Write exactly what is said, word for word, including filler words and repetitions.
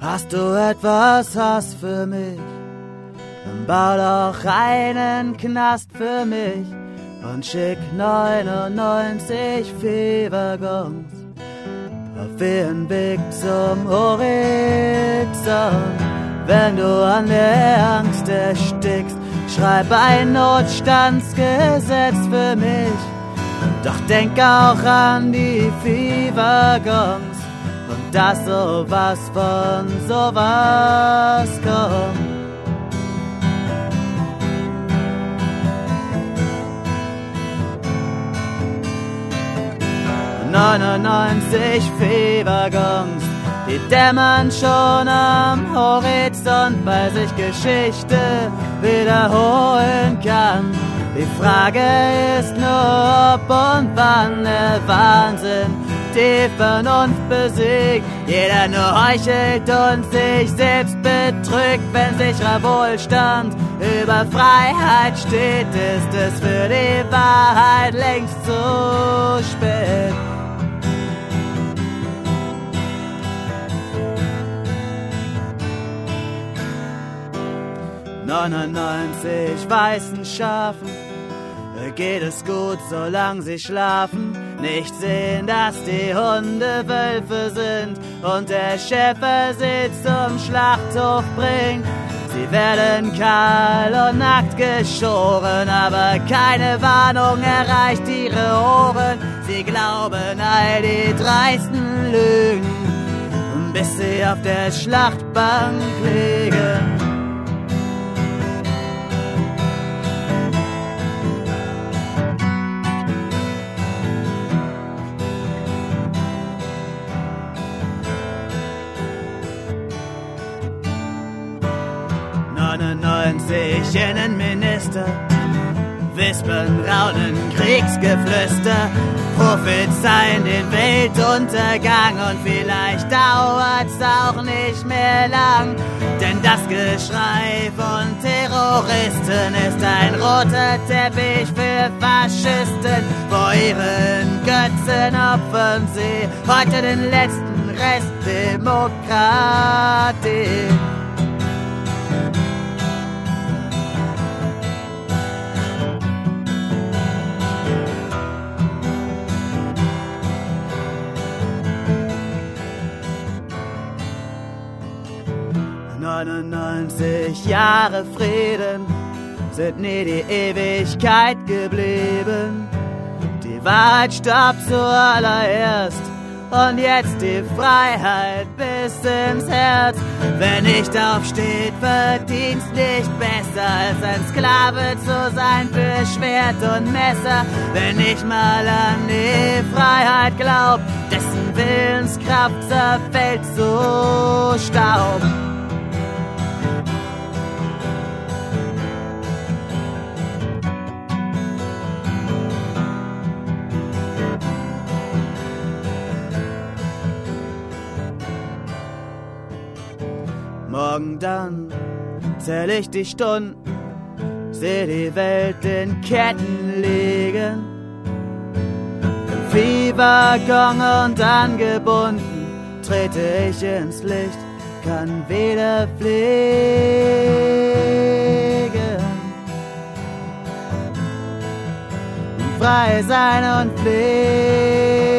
Hast du etwas Hass für mich? Dann bau doch einen Knast für mich und schick neunundneunzig Viehwaggons auf ihren Weg zum Horizont. Wenn du an der Angst erstickst, schreib ein Notstandsgesetz für mich. Doch denk auch an die Viehwaggons und dass sowas von sowas kommt. neunundneunzig Viehwaggons, die dämmern schon am Horizont, weil sich Geschichte wiederholen kann. Die Frage ist nur, ob und wann der Wahnsinn die Vernunft besiegt. Jeder nur heuchelt und sich selbst betrügt. Wenn sicherer Wohlstand über Freiheit steht, ist es für die Wahrheit längst zu spät. neunundneunzig weißen Schafen geht es gut, solange sie schlafen. Nicht sehen, dass die Hunde Wölfe sind und der Schäfer sie zum Schlachthof bringt. Sie werden kahl und nackt geschoren, aber keine Warnung erreicht ihre Ohren. Sie glauben all die dreisten Lügen, bis sie auf der Schlachtbank liegen. neunundneunzig Innenminister wispern raunen Kriegsgeflüster, prophezeien den Weltuntergang und vielleicht dauert's auch nicht mehr lang, denn das Geschrei von Terroristen ist ein roter Teppich für Faschisten. Vor ihren Götzen opfern sie heute den letzten Rest Demokratie. neunundneunzig Jahre Frieden sind nie die Ewigkeit geblieben. Die Wahrheit starb zuallererst und jetzt die Freiheit bis ins Herz. Wer nicht aufsteht, verdient's nicht besser, als ein Sklave zu sein für Schwert und Messer. Wer nicht mal an die Freiheit glaubt, dessen Willenskraft zerfällt zu Staub. Morgen dann zähl ich die Stunden, seh die Welt in Ketten liegen. Im Viehwaggon und angebunden trete ich ins Licht, kann wieder fliegen. Frei sein und fliegen.